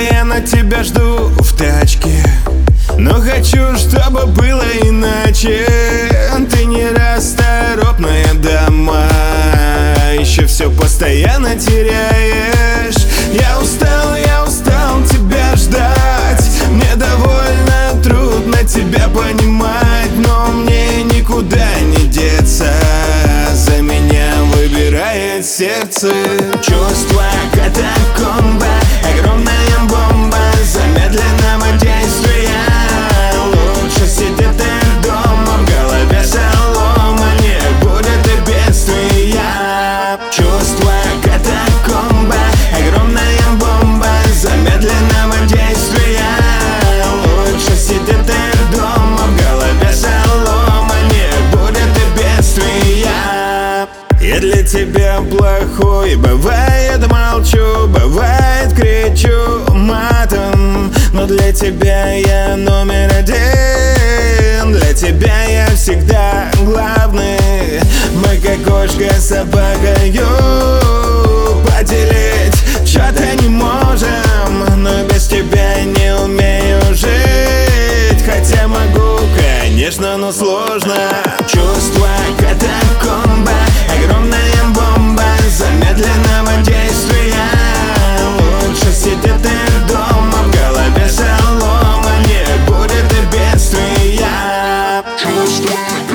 постоянно тебя жду в тачке, но хочу, чтобы было иначе. Ты нерасторопная дама, еще все постоянно теряешь. Я устал тебя ждать, мне довольно трудно тебя понимать, но мне никуда не деться, за меня выбирает сердце. Чувство катакомба, огромная бомба замедленного действия. Лучше сидеть дома, в голове солома, не будет и бедствия. Чувство катакомба, огромная бомба замедленного действия. Лучше сидеть дома, в голове солома, не будет и бедствия. Я для тебя плохой, бывает молчу, бывает кричу матом, но для тебя я номер один. Для тебя я всегда главный. Мы как кошка с собакою поделить что-то не можем, но без тебя не умею жить. Хотя могу, конечно, но сложно. Чувство катакомба, огромная бомба замедленного действия. Лучше сидеть дома, в голове солома, не будет и бедствия. Чувство